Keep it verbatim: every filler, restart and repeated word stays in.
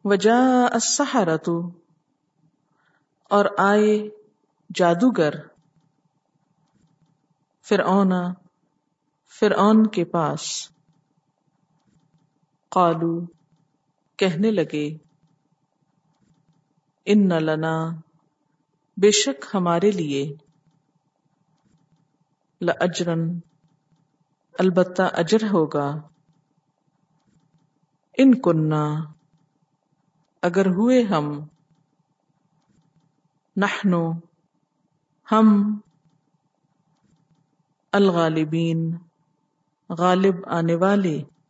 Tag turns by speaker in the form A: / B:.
A: वजाअ अस्सहरतु, और आए जादूगर, फिरऔन, फिरऔन के पास। क़ालू, कहने लगे, इन्न लना, बेशक हमारे लिए, लअज्रन, अलबत्ता अजर होगा, इन कुन्ना, अगर हुए हम, नहनु, हम, अल गालिबीन, गालिब आने वाले।